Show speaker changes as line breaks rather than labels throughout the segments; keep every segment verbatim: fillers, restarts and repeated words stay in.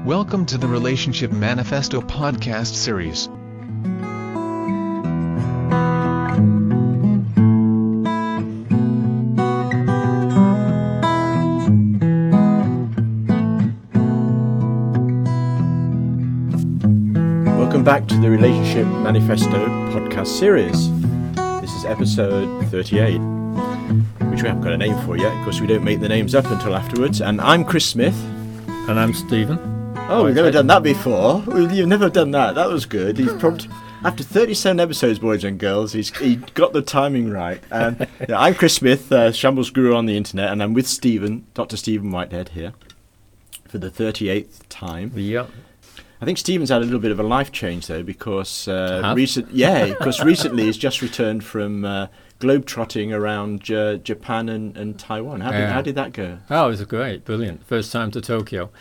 Welcome to the Relationship Manifesto podcast series.
Welcome back to the Relationship Manifesto podcast series. This is episode thirty-eight, which we haven't got a name for yet because we don't make the names up until afterwards. And I'm Chris Smith.
And I'm Stephen.
Oh, we've never done that before. You've never done that. That was good. He's probably, after thirty-seven episodes, boys and girls, he's he got the timing right. Um, yeah, I'm Chris Smith, uh, Shambles Guru on the internet, and I'm with Stephen, Doctor Stephen Whitehead here, for the thirty-eighth time.
Yeah.
I think Stephen's had a little bit of a life change though, because uh, recent, yeah, because recently he's just returned from uh, globetrotting around J- Japan and, and Taiwan. How did,
yeah.
how did that go?
Oh, it was great, brilliant. First time to Tokyo.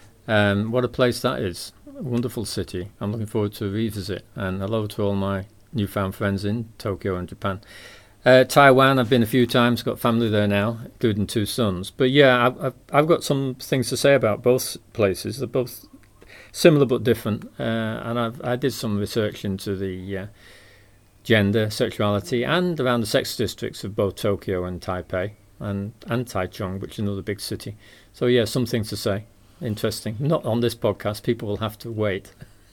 Um, what a place that is. A wonderful city. I'm looking forward to revisit. And hello to all my newfound friends in Tokyo and Japan. Uh, Taiwan, I've been a few times, got family there now, including two sons. But yeah, I've, I've, I've got some things to say about both places. They're both similar but different. Uh, and I've, I did some research into the uh, gender, sexuality, and around the sex districts of both Tokyo and Taipei, and, and Taichung, which is another big city. So yeah, some things to say. Interesting. Not on this podcast. People will have to wait.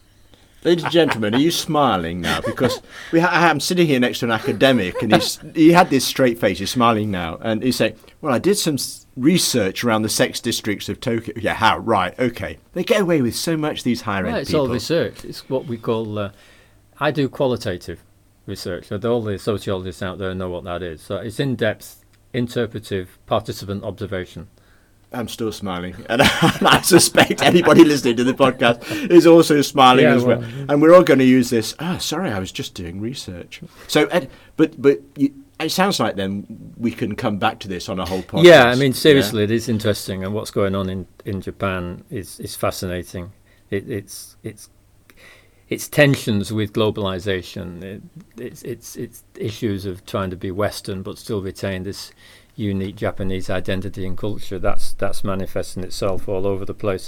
Ladies and gentlemen, are you smiling now? Because we ha- I'm sitting here next to an academic, and he's he had this straight face. He's smiling now, and he's saying, "Well, I did some s- research around the sex districts of Tokyo." Yeah, how? Right, okay. They get away with so much. These higher end
well, it's
people.
all research. It's what we call. Uh, I do qualitative research. So all the sociologists out there know what that is. So it's in-depth, interpretive, participant observation.
I'm still smiling, and I suspect anybody listening to the podcast is also smiling
yeah,
as well. well. And we're all going to use this. Oh, sorry, I was just doing research. So, Ed, but but you, it sounds like then we can come back to this on a whole podcast.
Yeah, I mean, seriously,
yeah?
It is interesting, and what's going on in, in Japan is is fascinating. It, it's it's it's tensions with globalization. It, it's it's it's issues of trying to be Western but still retain this unique Japanese identity and culture. That's that's manifesting itself all over the place.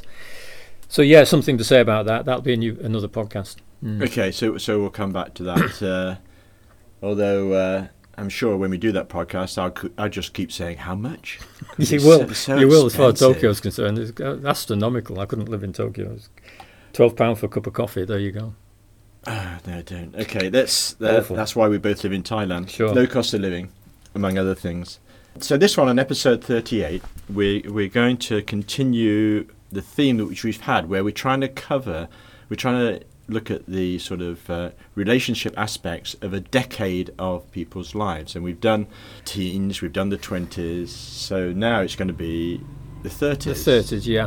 So yeah, something to say about that. That'll be a new, another podcast. Mm.
Okay, so so we'll come back to that. uh, although uh, I'm sure when we do that podcast, I'll I'll just keep saying how much.
You will,
so, so
you will. As far as
expensive.
Tokyo is concerned, it's astronomical. I couldn't live in Tokyo. It's Twelve pound for a cup of coffee. There you go.
Oh, no, don't. Okay, that's that, that's why we both live in Thailand.
Sure.
Low cost of living, among other things. So this one on episode thirty-eight, we we're going to continue the theme which we've had, where we're trying to cover, we're trying to look at the sort of uh, relationship aspects of a decade of people's lives, and we've done teens, we've done the twenties, so now it's going to be the thirties.
The thirties, yeah.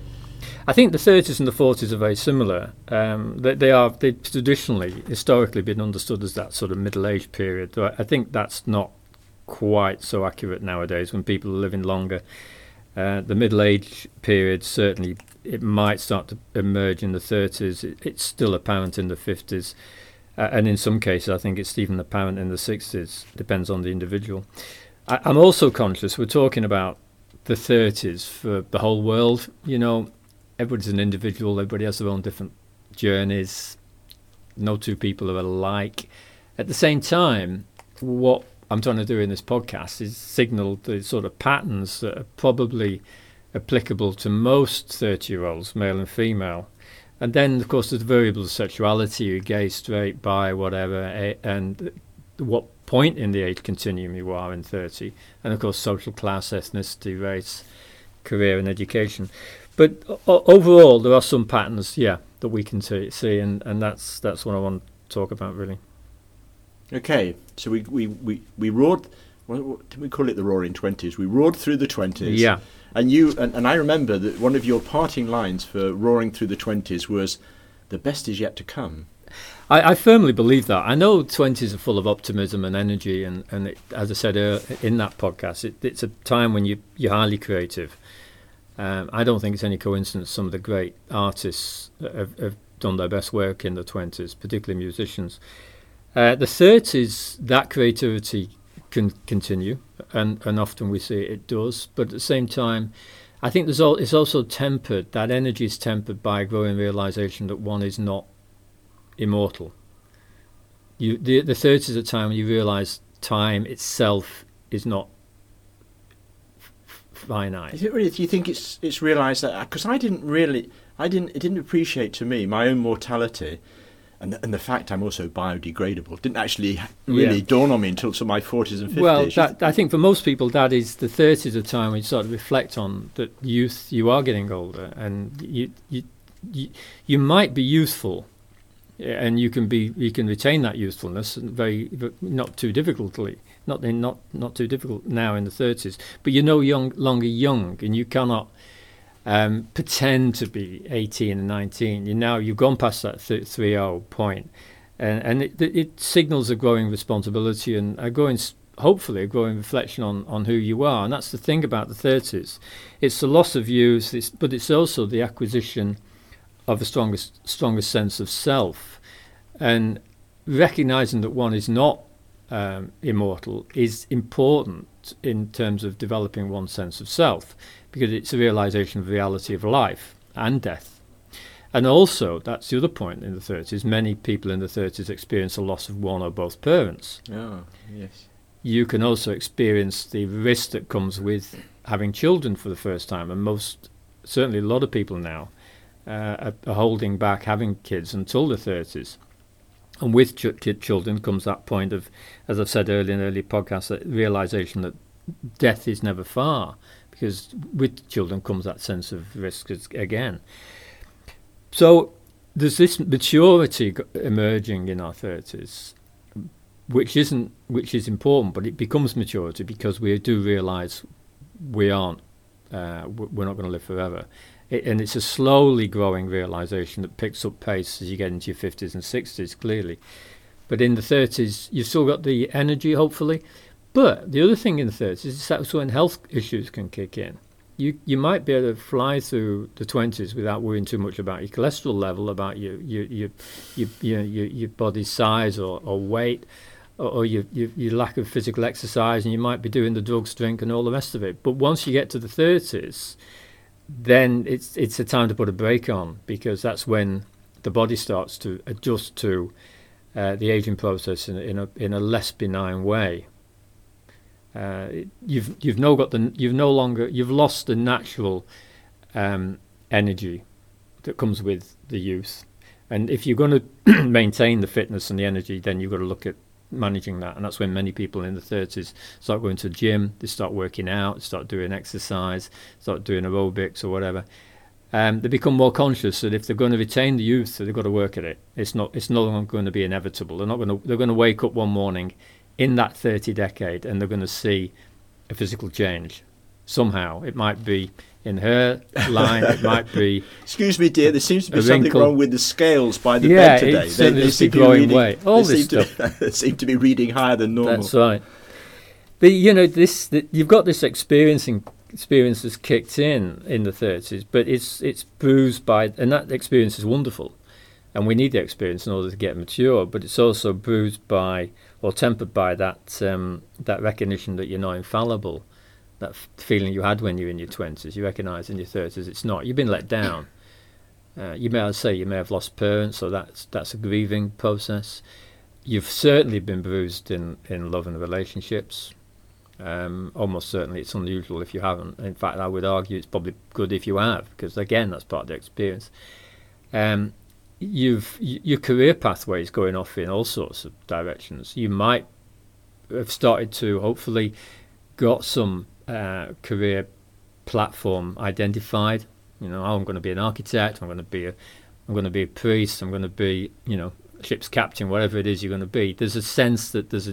I think the thirties and the forties are very similar. Um, they, they are they traditionally, historically, been understood as that sort of middle-aged period. Though I think that's not quite so accurate nowadays when people are living longer. Uh, the middle age period, certainly, it might start to emerge in the thirties. It, it's still apparent in the fifties. Uh, and in some cases, I think it's even apparent in the sixties. Depends on the individual. I, I'm also conscious, we're talking about the thirties for the whole world. You know, everybody's an individual. Everybody has their own different journeys. No two people are alike. At the same time, what I'm trying to do in this podcast is signal the sort of patterns that are probably applicable to most thirty-year-olds, male and female. And then, of course, there's variables of sexuality, gay, straight, bi, whatever, and what point in the age continuum you are in thirty. And, of course, social class, ethnicity, race, career and education. But o- overall, there are some patterns, yeah, that we can t- see, and, and that's that's what I want to talk about, really.
Okay, so we we, we, we roared, what, what did we call it, the roaring twenties? We roared through the twenties.
Yeah.
And you and, and I remember that one of your parting lines for roaring through the twenties was, the best is yet to come.
I, I firmly believe that. I know twenties are full of optimism and energy, and, and it, as I said uh, in that podcast, it, it's a time when you, you're highly creative. Um, I don't think it's any coincidence some of the great artists have, have done their best work in the twenties, particularly musicians. Uh, the thirties, that creativity can continue, and, and often we see it does. But at the same time, I think there's all, it's also tempered, that energy is tempered by a growing realization that one is not immortal. You, the, the thirties is a time when you realize time itself is not f- finite.
Is it really? Do you think it's it's realised that? Because I didn't really, I didn't, it didn't appreciate to me my own mortality, and the, and the fact I'm also biodegradable didn't actually really
Yeah.
dawn on me until to my forties and fifties.
Well, that, I think for most people that is the thirties a time when you sort of reflect on that youth. You are getting older, and you you you, you might be youthful, and you can be you can retain that youthfulness and very not too difficultly, not in, not not too difficult now in the thirties. But you're no young longer young, and you cannot um, pretend to be eighteen and nineteen. You now you've gone past that th- three oh point, and and it, it signals a growing responsibility and a growing, hopefully a growing reflection on, on who you are. And that's the thing about the thirties. It's the loss of youth, it's, but it's also the acquisition of a strongest strongest sense of self, and recognizing that one is not um, immortal is important in terms of developing one's sense of self, because it's a realization of the reality of life and death. And also, that's the other point in the thirties, many people in the thirties experience a loss of one or both parents.
Oh, yes.
You can also experience the risk that comes with having children for the first time, and most, certainly a lot of people now, Uh, are, are holding back having kids until the thirties. And with ch- kid children comes that point of, as I've said earlier in early podcasts, that realization that death is never far, because with children comes that sense of risk as, again. So there's this maturity g- emerging in our thirties, which isn't which is important, but it becomes maturity because we do realize we aren't uh, w- we're not going to live forever. It, and it's a slowly growing realization that picks up pace as you get into your fifties and sixties, clearly. But in the thirties, you've still got the energy, hopefully. But the other thing in the thirties is that's when health issues can kick in. You you might be able to fly through the twenties without worrying too much about your cholesterol level, about your your your your your, your, your body size or, or weight, or, or your, your your lack of physical exercise, and you might be doing the drugs, drink, and all the rest of it. But once you get to the thirties, then it's it's a time to put a brake on, because that's when the body starts to adjust to uh, the aging process in, in a in a less benign way. Uh, you've you've no got the you've no longer you've lost the natural um, energy that comes with the youth, and if you're going to maintain the fitness and the energy, then you've got to look at managing that. And that's when many people in the thirties start going to the gym, they start working out, start doing exercise, start doing aerobics or whatever. Um, they become more conscious that if they're going to retain the youth, they've got to work at it. It's not it's no longer going to be inevitable. They're not going to they're going to wake up one morning in that thirty decade and they're going to see a physical change somehow. It might be in her line, it might be.
Excuse me, dear. There seems to be
a
something
wrinkle.
wrong with the scales by the
Yeah,
bed today.
it's
They,
certainly
they
just
seem
a
to be
growing
reading.
way. All
they
this
seem to, they seem to be reading higher than normal.
That's right. But you know, this the, you've got this experiencing experience that's kicked in in the thirties, but it's it's bruised by, and that experience is wonderful, and we need the experience in order to get mature. But it's also bruised by or tempered by that um, that recognition that you're not infallible. That f- feeling you had when you were in your twenties, you recognise in your thirties it's not. You've been let down. Uh, you may say you may have lost parents, so that's that's a grieving process. You've certainly been bruised in, in love and relationships. Um, almost certainly it's unusual if you haven't. In fact, I would argue it's probably good if you have, because again, that's part of the experience. Um, you've y- your career pathway is going off in all sorts of directions. You might have started to hopefully got some uh, career platform identified. You know, oh, I'm going to be an architect. I'm going to be a, I'm going to be a priest. I'm going to be, you know, ship's captain. Whatever it is you're going to be. There's a sense that there's a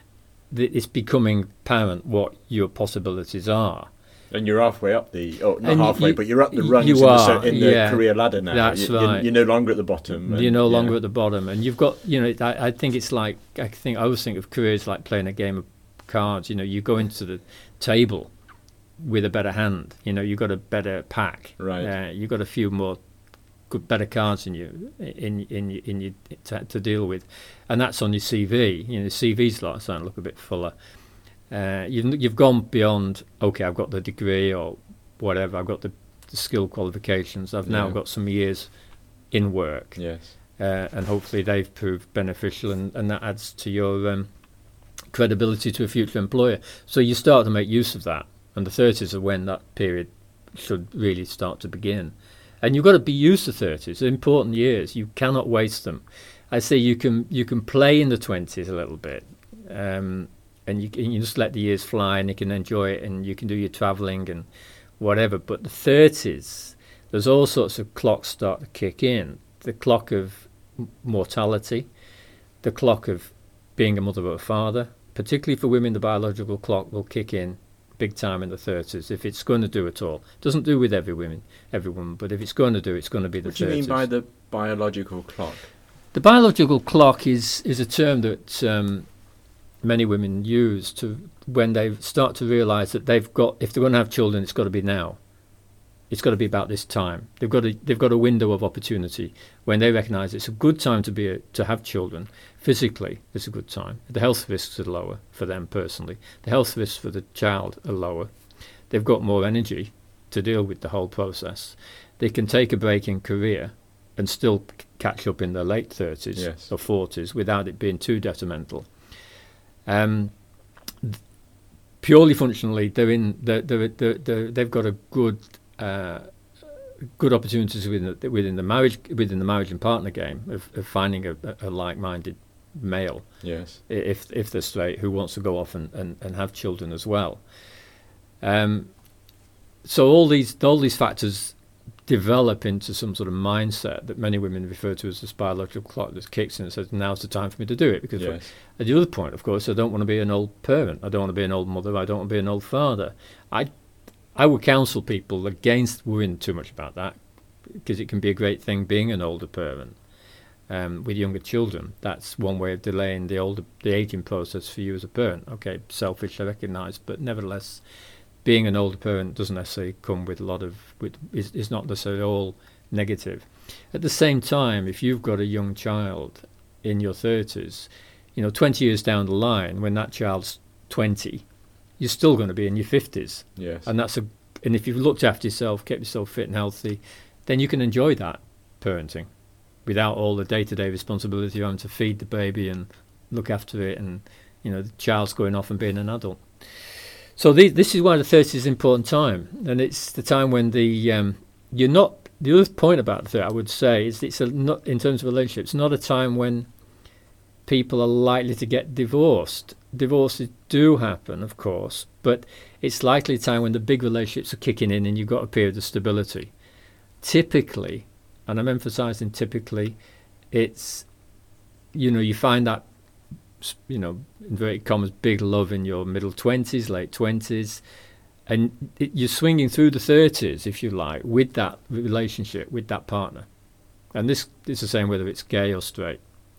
that it's becoming apparent what your possibilities are.
And you're halfway up the, oh, not
And
halfway,
you-
but you're up the
you
rungs in,
are,
the, in the
yeah.
career ladder now.
That's
you, you're,
right.
you're no longer at the bottom.
You're no
and,
longer
yeah.
at the bottom, and you've got, you know, I, I think it's like, I think I always think of careers like playing a game of cards. You know, you go into the table with a better hand. You know, you've got a better pack.
Right.
Uh, you've got a few more good, better cards in you in in in, in you to, to deal with, and that's on your C V. You know, C V's like starting to look a bit fuller. Uh, you've you've gone beyond. Okay, I've got the degree or whatever. I've got the, the skill qualifications. I've now
Yeah.
got some years in work,
Yes.
uh, and hopefully they've proved beneficial, and, and that adds to your um, credibility to a future employer. So you start to make use of that, and the thirties are when that period should really start to begin. And you've got to be used to thirties. They're important years. You cannot waste them. I say you can you can play in the twenties a little bit, um, and you can you just let the years fly, and you can enjoy it, and you can do your travelling and whatever. But the thirties, there's all sorts of clocks start to kick in. The clock of m- mortality, the clock of being a mother or a father. Particularly for women, the biological clock will kick in big time in the thirties, if it's going to do at all. Doesn't do with every woman, every woman, but if it's going to do, it's going to be the
What do you
thirties.
mean by the biological clock?
The biological clock is is a term that um, many women use to when they start to realise that they've got, if they're going to have children, it's got to be now. It's got to be about this time. They've got a they've got a window of opportunity when they recognise it's a good time to be a, to have children. Physically, it's a good time. The health risks are lower for them personally. The health risks for the child are lower. They've got more energy to deal with the whole process. They can take a break in career and still c- catch up in their late thirties
Yes.
or forties without it being too detrimental. Um, th- purely functionally, they're in. They're, they're, they're, they're, they've got a good. Uh, good opportunities within the, within the marriage within the marriage and partner game of, of finding a, a like-minded male,
Yes.
i- if if they're straight, who wants to go off and, and, and have children as well. Um, so all these all these factors develop into some sort of mindset that many women refer to as this biological clock that kicks in and says, now's the time for me to do it. Because
Yes.
at the other point, of course, I don't want to be an old parent. I don't want to be an old mother. I don't want to be an old father. I I would counsel people against worrying too much about that, because it can be a great thing being an older parent um, with younger children. That's one way of delaying the older the aging process for you as a parent. Okay, selfish, I recognise, but nevertheless, being an older parent doesn't necessarily come with a lot of with is, is not necessarily all negative. At the same time, if you've got a young child in your thirties, you know, twenty years down the line, when that child's twenty, you're still going to be in your fifties.
Yes.
And that's a and if you've looked after yourself, kept yourself fit and healthy, then you can enjoy that parenting without all the day-to-day responsibility of having to feed the baby and look after it, and you know the child's going off and being an adult. So the, this is why the thirties is an important time, and it's the time when the um, you're not. The other point about that I would say is it's a, not in terms of relationships, not a time when people are likely to get divorced. Divorces do happen, of course, but it's likely a time when the big relationships are kicking in and you've got a period of stability. Typically, and I'm emphasising typically, it's, you know, you find that, you know, inverted commas, big love in your middle twenties, late twenties, and it, you're swinging through the thirties, if you like, with that relationship, with that partner. And this is the same whether it's gay or straight.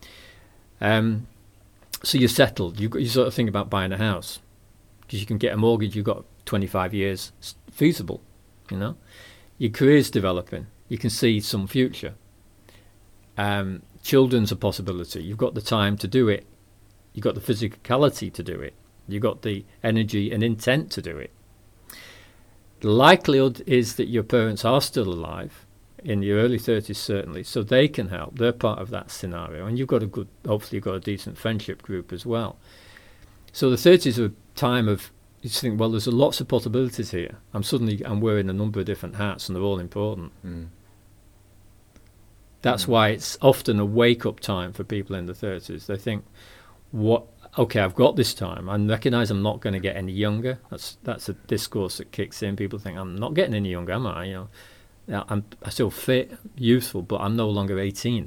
Um, so you're settled. You you sort of think about buying a house because you can get a mortgage. You've got twenty-five years s- feasible. You know, your career's developing. You can see some future. Um, children's a possibility. You've got the time to do it. You've got the physicality to do it. You've got the energy and intent to do it. The likelihood is that your parents are still alive in your early thirties, certainly, so they can help. They're part of that scenario, and you've got a good, hopefully you've got a decent friendship group as well. So the thirties are a time of, you just think, well, there's lots of possibilities here. I'm suddenly, I'm wearing a number of different hats, and they're all important.
Mm.
That's
Mm.
why it's often a wake-up time for people in the thirties. They think, what? Okay, I've got this time. I recognise I'm not going to get any younger. That's that's a discourse that kicks in. People think, I'm not getting any younger, am I? You know. Now, I'm I still fit, youthful, but I'm no longer eighteen.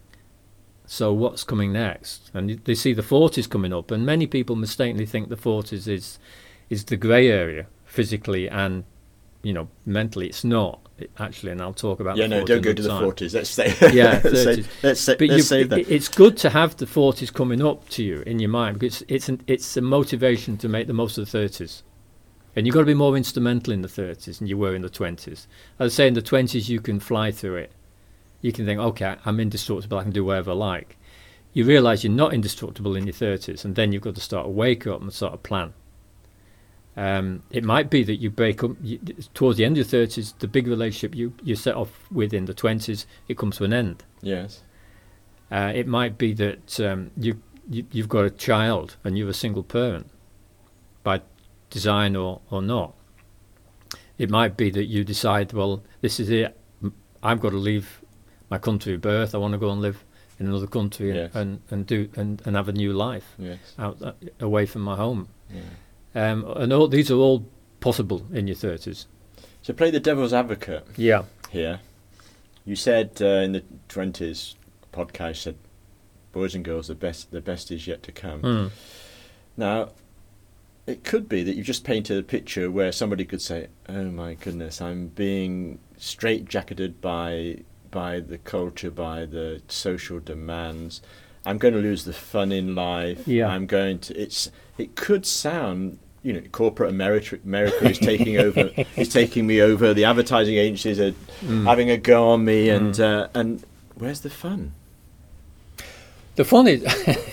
So what's coming next? And they see the forties coming up, and many people mistakenly think the forties is is the grey area, physically and, you know, mentally. It's not, it, actually, and I'll talk about
Yeah,
the
no,
forties
don't go
another
to the
time.
forties. Let's say.
Yeah,
let's, say,
thirties.
let's, say,
But
let's
you,
save that.
it, it's good to have the forties coming up to you in your mind, because it's an, it's a motivation to make the most of the thirties. And you've got to be more instrumental in the thirties than you were in the twenties. As I say, in the twenties, you can fly through it. You can think, okay, I'm indestructible, I can do whatever I like. You realise you're not indestructible in your thirties, and then you've got to start to wake up and sort of plan. Um, it might be that you break up you, towards the end of your thirties. The big relationship you, you set off with in the twenties, it comes to an end.
Yes.
Uh, it might be that um, you, you you've got a child and you're a single parent, by design or, or not. It might be that you decide, well, this is it. I've got to leave my country of birth. I want to go and live in another country and,
Yes.
and, and do and, and have a new life
Yes.
out uh, away from my home.
Yeah.
Um, and all these are all possible in your thirties.
So play the devil's advocate
Yeah.
here. You said uh, in the twenties podcast, said boys and girls, the best the best is yet to come.
Mm.
Now, it could be that you've just painted a picture where somebody could say, oh my goodness, I'm being straitjacketed by by the culture, by the social demands. I'm going to lose the fun in life.
Yeah.
I'm going to. It's. It could sound, you know, corporate America, America is taking over. Is taking me over. The advertising agencies are
Mm.
having a go on me, and
Mm.
uh, and where's the fun?
The fun is,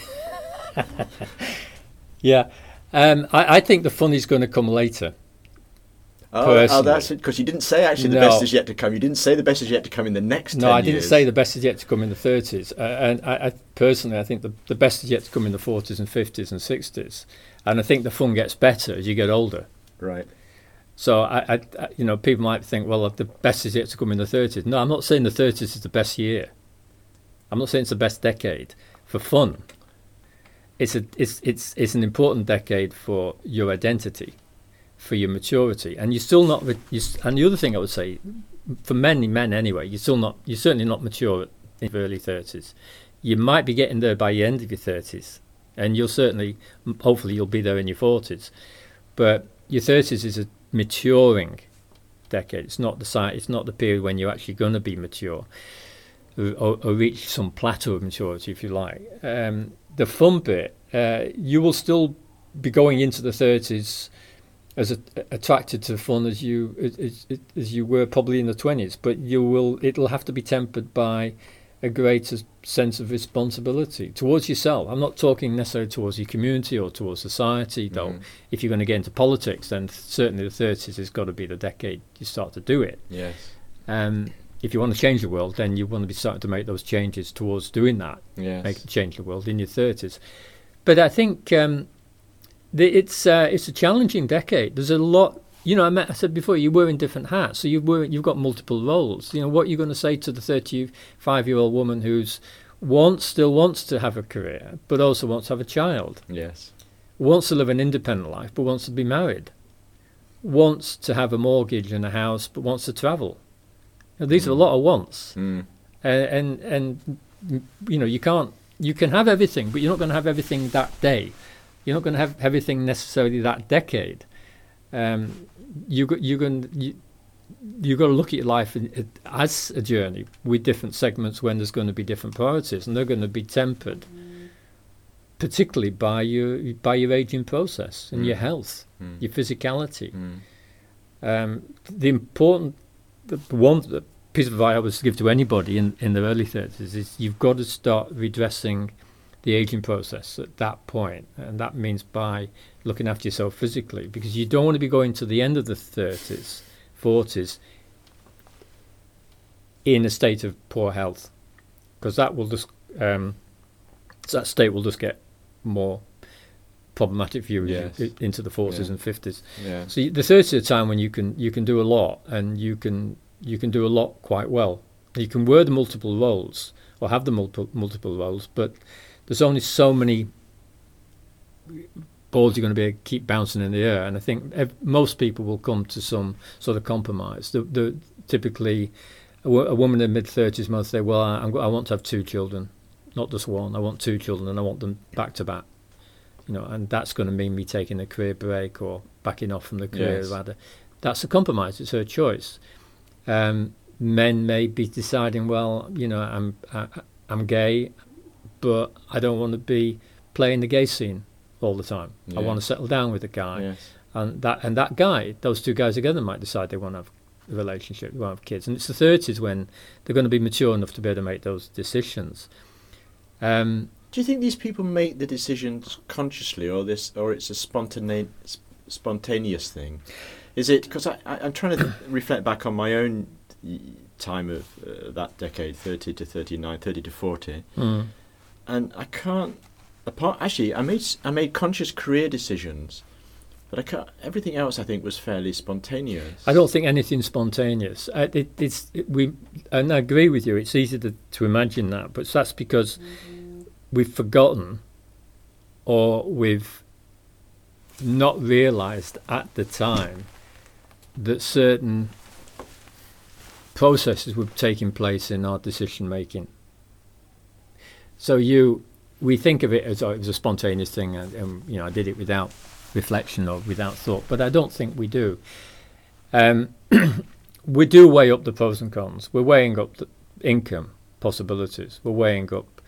yeah, um, I, I think the fun is going to come later.
Oh, oh
Personally.
that's it. Because you didn't say actually the
No.
best is yet to come. You didn't say the best is yet to come in the next.
No,
ten
I didn't
years.
say the best is yet to come in the thirties. Uh, and I, I personally, I think the, the best is yet to come in the forties and fifties and sixties. And I think the fun gets better as you get older.
Right.
So I, I, I you know, people might think, well, the best is yet to come in the thirties. No, I'm not saying the thirties is the best year. I'm not saying it's the best decade for fun. It's a, it's, it's, it's an important decade for your identity, for your maturity, and you're still not. You, and the other thing I would say, for many men anyway, you're still not. You're certainly not mature in your early thirties. You might be getting there by the end of your thirties, and you'll certainly, hopefully, you'll be there in your forties. But your thirties is a maturing decade. It's not the site. It's not the period when you're actually going to be mature, or, or reach some plateau of maturity, if you like. Um, the fun bit, uh, you will still be going into the thirties as a, attracted to fun as you as, as you were probably in the twenties, but you will it'll have to be tempered by a greater sense of responsibility towards yourself. I'm not talking necessarily towards your community or towards society, though.
Mm.
If you're going to get into politics, then certainly the thirties has got to be the decade you start to do it.
Yes.
Um, if you want to change the world, then you want to be starting to make those changes towards doing that,
Yes.
make change the world in your thirties. But I think um, the, it's uh, it's a challenging decade. There's a lot. You know, I, met, I said before, you were in different hats, so you were you've got multiple roles. You know, what you're going to say to the thirty-five-year-old woman who's wants still wants to have a career, but also wants to have a child,
Yes.
wants to live an independent life, but wants to be married, wants to have a mortgage and a house, but wants to travel. Now, these
Mm.
are a lot of wants,
Mm.
uh, and and you know, you can't you can have everything, but you're not going to have everything that day. You're not going to have everything necessarily that decade. Um, you got you're going you you got to look at your life in, it, as a journey with different segments when there's going to be different priorities, and they're going to be tempered, particularly by your by your aging process and
Mm.
your health,
Mm.
your physicality.
Mm.
Um, the important the one the piece of advice I would give to anybody in, in their early thirties is you've got to start redressing the aging process at that point, and that means by looking after yourself physically, because you don't want to be going to the end of the thirties, forties in a state of poor health, because that will just um, that state will just get more problematic for you as
Yes.
you- into the forties
Yeah.
and fifties.
Yeah.
So you- the thirties is a time when you can you can do a lot, and you can you can do a lot quite well. You can wear the multiple roles or have the multiple multiple roles, but there's only so many balls you're going to be able to keep bouncing in the air. And I think ev- most people will come to some sort of compromise. The, the typically a, wo- a woman in mid thirties might say, "Well, I, I'm, go- I want to have two children, not just one. I want two children, and I want them back to back." You know, and that's going to mean me taking a career break or backing off from the career.
Yes.
Rather, that's a compromise. It's her choice. Um, men may be deciding, well, you know, I'm I, I'm gay, but I don't want to be playing the gay scene all the time. I
Yeah.
want to settle down with a guy,
Yes.
and that and that guy, those two guys together might decide they want to have a relationship, they want to have kids, and it's the thirties when they're going to be mature enough to be able to make those decisions. Um,
Do you think these people make the decisions consciously, or this, or it's a spontaneous spontaneous thing. Is it because I, I, I'm trying to reflect back on my own y- time of uh, that decade, thirty to thirty-nine, thirty to forty,
Mm.
and I can't. Apart, actually, I made s- I made conscious career decisions, but I can't. Everything else I think was fairly spontaneous.
I don't think anything's spontaneous. Uh, it, it's it, we, and I agree with you. It's easy to, to imagine that, but that's because we've forgotten, or we've not realised at the time that certain processes were taking place in our decision making. So you, we think of it as oh, it was a spontaneous thing, and, and you know I did it without reflection or without thought, but I don't think we do. Um, we do weigh up the pros and cons. We're weighing up the income possibilities. We're weighing up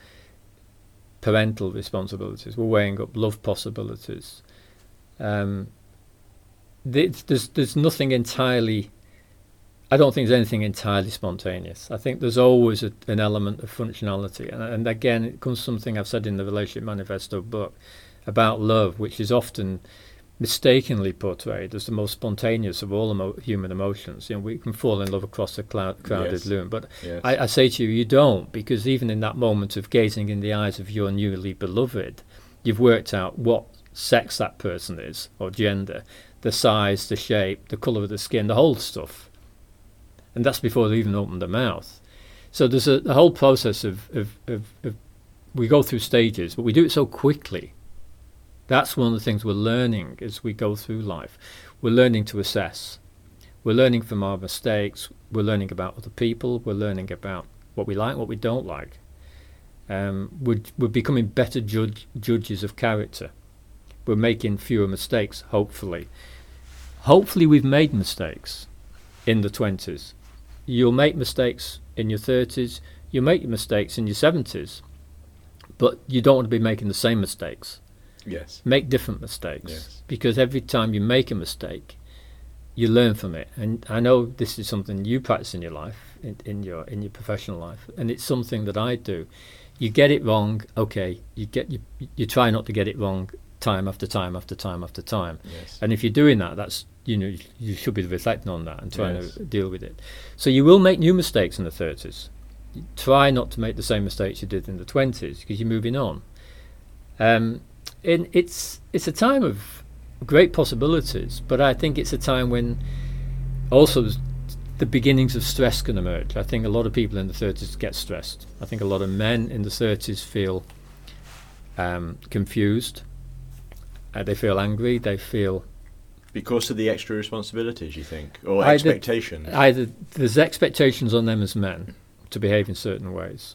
parental responsibilities. We're weighing up love possibilities. Um, there's, there's there's nothing entirely. I don't think there's anything entirely spontaneous. I think there's always a, an element of functionality, and, and again, it comes to something I've said in the Relationship Manifesto book about love, which is often mistakenly portrayed as the most spontaneous of all emo- human emotions. You know, we can fall in love across a cloud, crowded
Yes.
room, but
Yes.
I, I say to you, you don't, because even in that moment of gazing in the eyes of your newly beloved, you've worked out what sex that person is, or gender, the size, the shape, the colour of the skin, the whole stuff. And that's before they even open their mouth. So there's a, a whole process of, of, of, of, we go through stages, but we do it so quickly. That's one of the things we're learning as we go through life. We're learning to assess. We're learning from our mistakes. We're learning about other people. We're learning about what we like, what we don't like. Um, we're, we're becoming better judge, judges of character. We're making fewer mistakes, hopefully. Hopefully we've made mistakes in the twenties. You'll make mistakes in your thirties. You'll make mistakes in your seventies. But you don't want to be making the same mistakes.
Yes.
Make different mistakes.
Yes.
Because every time you make a mistake, you learn from it. And I know this is something you practice in your life, in, in your in your professional life, and it's something that I do. You get it wrong, okay. You get you you try not to get it wrong time after time after time after time.
Yes.
And if you're doing that, that's you know you should be reflecting on that and trying
Yes.
to deal with it. So you will make new mistakes in the thirties. You try not to make the same mistakes you did in the twenties because you're moving on. Um, and it's it's a time of great possibilities, but I think it's a time when also the beginnings of stress can emerge. I think a lot of people in the thirties get stressed. I think a lot of men in the thirties feel um, confused. Uh, they feel angry. They feel
Because of the extra responsibilities, you think, or
Either-
expectations.
either there's expectations on them as men to behave in certain ways.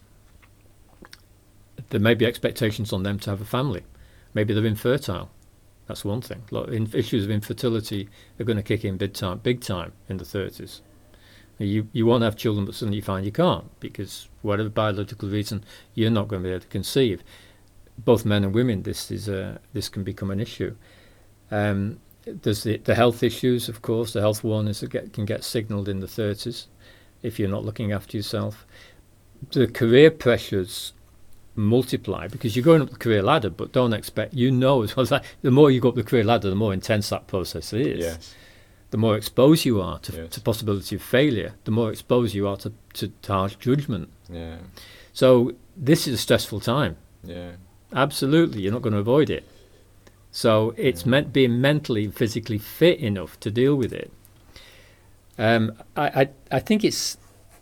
There may be expectations on them to have a family. Maybe they're infertile. That's one thing. Like in, issues of infertility are going to kick in big time, big time in the thirties. You you want to have children, but suddenly you find you can't because for whatever biological reason you're not going to be able to conceive. Both men and women, this is a, this can become an issue. Um, there's the, the health issues, of course. The health warnings that get, can get signalled in the thirties if you're not looking after yourself. The career pressures multiply because you're going up the career ladder, but don't expect, you know as well as that, the more you go up the career ladder, the more intense that process is.
Yes.
The more exposed you are to,
Yes.
to possibility of failure, the more exposed you are to, to, to harsh judgment.
Yeah.
So this is a stressful time.
Yeah.
Absolutely, you're not going to avoid it. So it's
Yeah.
meant being mentally, physically fit enough to deal with it. Um, I, I, I think it's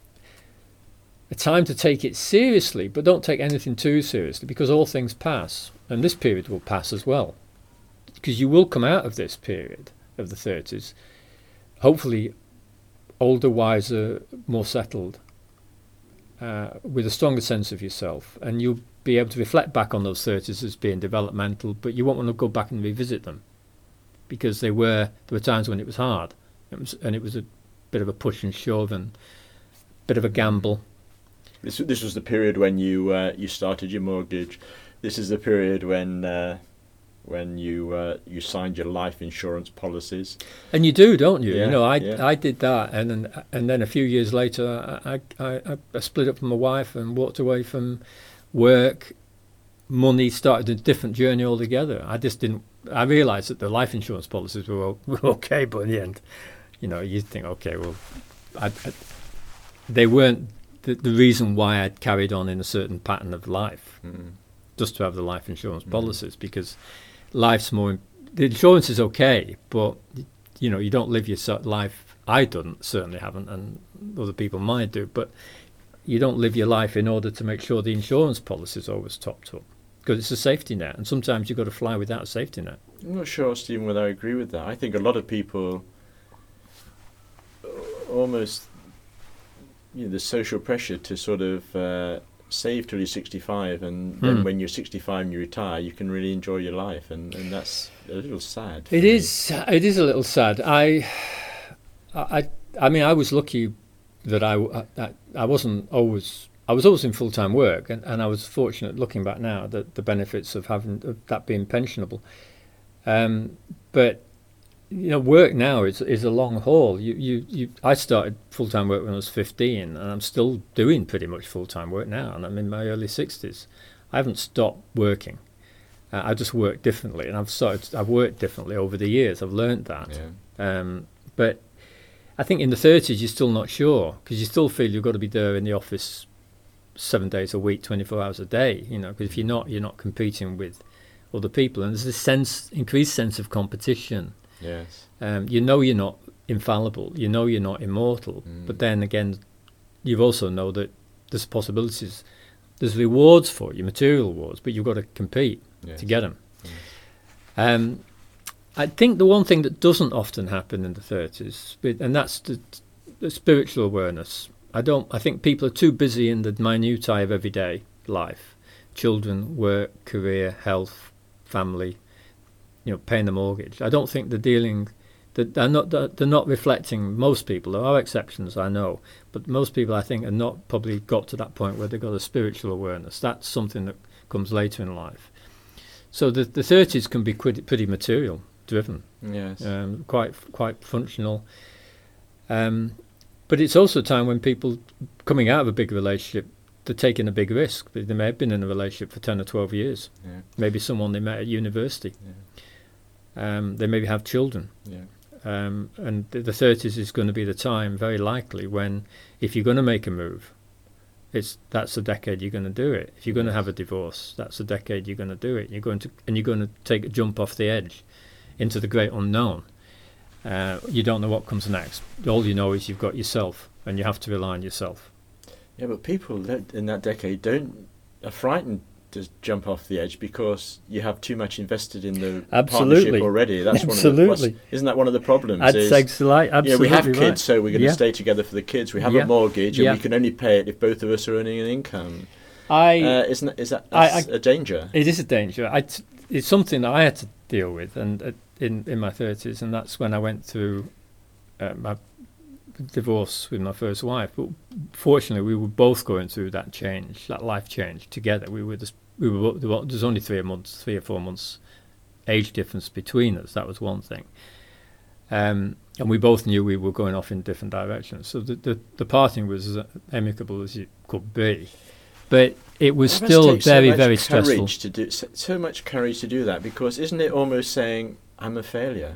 a time to take it seriously, but don't take anything too seriously because all things pass, and this period will pass as well. Because you will come out of this period of the thirties, hopefully older, wiser, more settled, uh, with a stronger sense of yourself, and you'll be able to reflect back on those thirties as being developmental, but you won't want to go back and revisit them because they were there were times when it was hard, it was, and it was a bit of a push and shove and a bit of a gamble.
This this was the period when you uh, you started your mortgage. This is the period when uh, when you uh, you signed your life insurance policies.
And you do, don't you?
Yeah,
You know, I
yeah.
I did that, and then and then a few years later, I, I I I split up from my wife and walked away from work. Money started a different journey altogether. I just didn't I realised that the life insurance policies were, o- were okay, but in the end, you know, you think, okay, well, I, I, they weren't the, the reason why I'd carried on in a certain pattern of life,
Mm.
just to have the life insurance
Mm.
policies, because life's more. The insurance is okay, but you know, you don't live your so- life. I don't certainly haven't, and other people might do, but you don't live your life in order to make sure the insurance policy is always topped up, because it's a safety net, and sometimes you've got to fly without a safety net.
I'm not sure, Stephen, whether I agree with that. I think a lot of people uh, almost, you know, the social pressure to sort of uh, save till you're sixty-five, and then
Hmm.
when you're sixty-five and you retire, you can really enjoy your life, and, and that's a little sad. for
It
me.
is. It is a little sad. I, I, I mean, I was lucky that I, I, I wasn't always. I was always in full time work, and, and I was fortunate, looking back now, that the benefits of having of that being pensionable. Um, but you know, work now is is a long haul. You you, you I started full time work when I was fifteen, and I'm still doing pretty much full time work now, and I'm in my early sixties. I haven't stopped working. Uh, I just work differently, and I've started. I've worked differently over the years. I've learned that.
Yeah.
Um, but I think in the thirties you're still not sure, because you still feel you've got to be there in the office seven days a week, twenty-four hours a day. You know, because if you're not, you're not competing with other people, and there's this sense, increased sense of competition.
Yes.
Um, you know you're not infallible. You know you're not immortal.
Mm.
But then again, you also know that there's possibilities. There's rewards for you, material rewards, but you've got to compete
Yes.
to get them.
Yes.
Um, I think the one thing that doesn't often happen in the thirties, and that's the, the spiritual awareness. I don't. I think people are too busy in the minutiae of everyday life: children, work, career, health, family. You know, paying the mortgage. I don't think they're dealing. That they're not. They're not reflecting. Most people. There are exceptions, I know, but most people, I think, are not probably got to that point where they've got a spiritual awareness. That's something that comes later in life. So the the thirties can be pretty, pretty material driven,
Yes.
um, quite quite functional. Um, but it's also a time when people coming out of a big relationship, they're taking a big risk. They may have been in a relationship for ten or twelve years.
Yeah.
Maybe someone they met at university.
Yeah.
Um, they maybe have children.
Yeah.
Um, and the, the thirties is going to be the time, very likely, when if you're going to make a move, it's that's the decade you're going to do it. If you're going to have a divorce, that's the decade you're going to do it. You're going to and you're going to take a jump off the edge into the great unknown. Uh, you don't know what comes next. All you know is you've got yourself, and you have to rely on yourself.
Yeah, but people that in that decade don't are frightened to jump off the edge because you have too much invested in the
Absolutely.
partnership already. That's
Absolutely.
One of the, what's- isn't that one of the problems?
I'd
is,
say like,
you know,
absolutely
we have kids,
right.
so we're going to
Yeah.
stay together for the kids. We have
Yeah.
a mortgage, and
Yeah.
we can only pay it if both of us are earning an income.
I
Uh, isn't that, is that
I-
that's a danger?
It is a danger. I t- it's something that I had to deal with, and uh, in in my thirties, and that's when I went through uh, my divorce with my first wife. But fortunately, we were both going through that change, that life change together. We were just we were there was only three months, three or four months age difference between us. That was one thing. Um, and we both knew we were going off in different directions. So the the, the parting was as amicable as it could be. But it was
It must
still
take so
very,
much
very
courage
stressful.
to do so, so much courage to do that, because isn't it almost saying I'm a failure?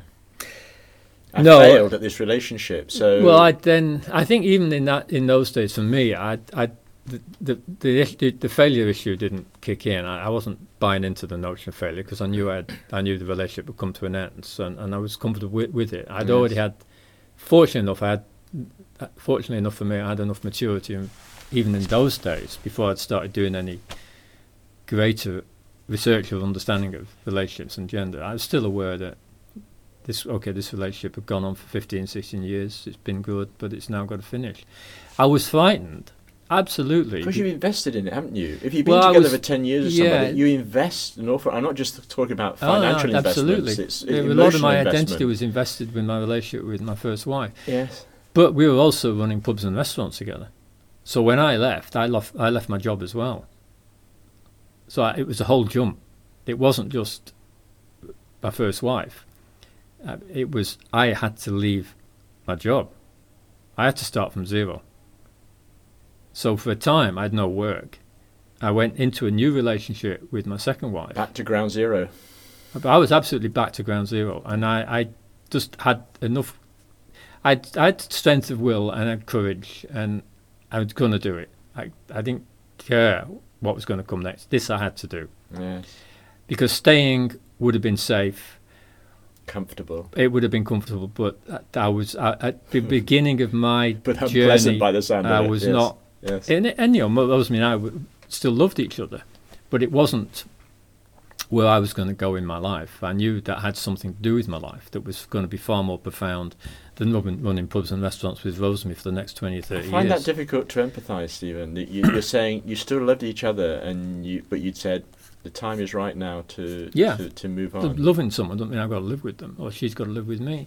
I
No.
failed at this relationship. So
Well, I then I think even in that in those days for me, I I the the the, issue, the failure issue didn't kick in. I, I wasn't buying into the notion of failure because I knew I I knew the relationship would come to an end, so, and, and I was comfortable with, with it. I'd
Yes.
already had, fortunately enough, I had uh, fortunately enough for me, I had enough maturity, in, even in those days, before I'd started doing any greater research or understanding of relationships and gender. I was still aware that this okay, this relationship had gone on for fifteen, sixteen years. It's been good, but it's now got to finish. I was frightened, absolutely.
because you've invested in it, haven't you? If you've been
Well, I
together
was-
for ten years with
yeah.
somebody, you invest an awful. I'm not just talking about
Oh, no,
financial
absolutely.
investments. It's
There- a
emotional
lot of my
investment.
identity was invested with my relationship with my first wife.
Yes.
But we were also running pubs and restaurants together. So when I left, I left, I left my job as well. So I, it was a whole jump. It wasn't just my first wife. Uh, it was I had to leave my job. I had to start from zero. So for a time, I had no work. I went into a new relationship with my second wife.
Back to ground zero.
I was absolutely back to ground zero, and I, I just had enough. I I had strength of will and I had courage, and I was going to do it. I I didn't care what was going to come next. This I had to do.
Yes.
Because staying would have been safe.
Comfortable.
It would have been comfortable, but I was I, at the beginning of my
But
journey.
unpleasant by the sound of
I
it.
was
Yes.
not.
Yes.
And, and you know, Rosemary and I w- still loved each other, but it wasn't where I was going to go in my life. I knew that had something to do with my life that was going to be far more profound than running, running pubs and restaurants with Rosemary for the next twenty or thirty
I find
years.
that difficult to empathise, Stephen. That you, you're saying you still loved each other, and you, but you'd said the time is right now to
Yeah.
to, to move
Lo-
on.
Loving someone doesn't mean I've got to live with them, or she's got to live with me.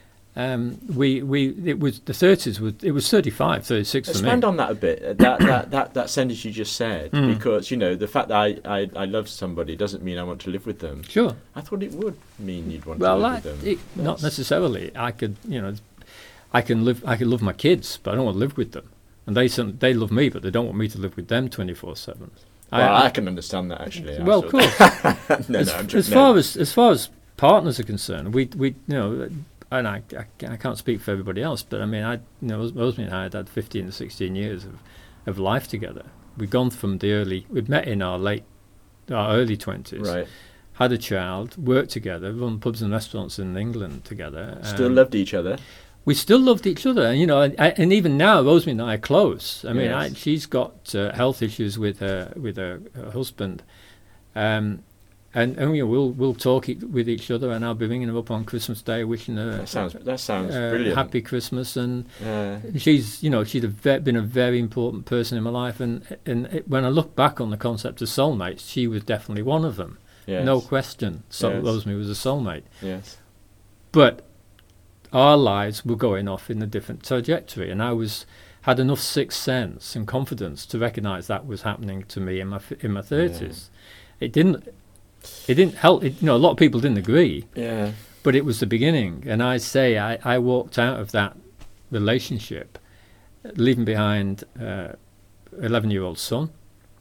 Um, we we it was the thirties. Was it was thirty-five, thirty-six for me.
Expand on that a bit. uh, That that that that sentence you just said,
Mm.
because you know the fact that I, I I love somebody doesn't mean I want to live with them.
Sure.
I thought it would mean you'd want
Well,
to live
I,
with them.
it, not
That's-
necessarily. I could, you know, I can live. I can love my kids, but I don't want to live with them. And they some- they love me, but they don't want me to live with them twenty-four seven.
Well, I, I can understand that actually. I
Well, of
sort
course.
no,
as,
no, I'm
as
just,
far
no.
as as far as partners are concerned, we we you know, and I, I I can't speak for everybody else, but I mean, I you know, Rosemary and I had had fifteen to sixteen years of of life together. We'd gone from the early. We'd met in our late, our early twenties.
Right.
Had a child, worked together, run pubs and restaurants in England together.
Still
um,
loved each other.
We still loved each other, and you know, and, and even now, Rosemary and I are close. I mean,
Yes.
I, she's got uh, health issues with her with her, her husband, um, and and you know, we'll we'll talk e- with each other, and I'll be ringing her up on Christmas Day, wishing her
That sounds that sounds
uh,
brilliant.
happy Christmas. And
Uh,
she's you know she's a ve- been a very important person in my life, and and it, when I look back on the concept of soulmates, she was definitely one of them,
yes.
no question. So
Yes.
Rosemary was a soulmate,
Yes.
but our lives were going off in a different trajectory, and I was had enough sixth sense and confidence to recognise that was happening to me in my f- in my thirties. It didn't it didn't help. It, you know, a lot of people didn't agree,
Yeah.
but it was the beginning. And I say I, I walked out of that relationship, leaving behind uh, eleven-year-old son,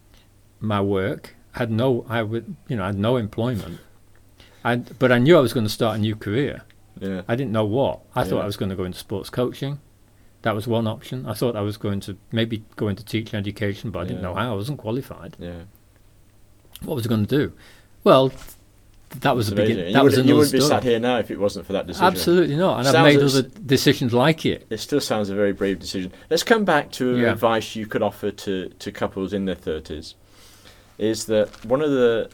my work. Had no I would you know I had no employment, and but I knew I was going to start a new career.
Yeah.
I didn't know what. I thought
Yeah.
I was going to go into sports coaching. That was one option. I thought I was going to maybe go into teaching education, but I didn't
Yeah.
know how. I wasn't qualified.
Yeah.
What was I going to do? Well, that was
It's
the
amazing.
beginning.
And
That
you
was
wouldn't, you
another
wouldn't be
story.
sat here now if it wasn't for that decision.
Absolutely not. And I've
Sounds
made
as-
other decisions like it.
It still sounds a very brave decision. Let's come back to
Yeah.
advice you could offer to, to couples in their thirties. Is that one of the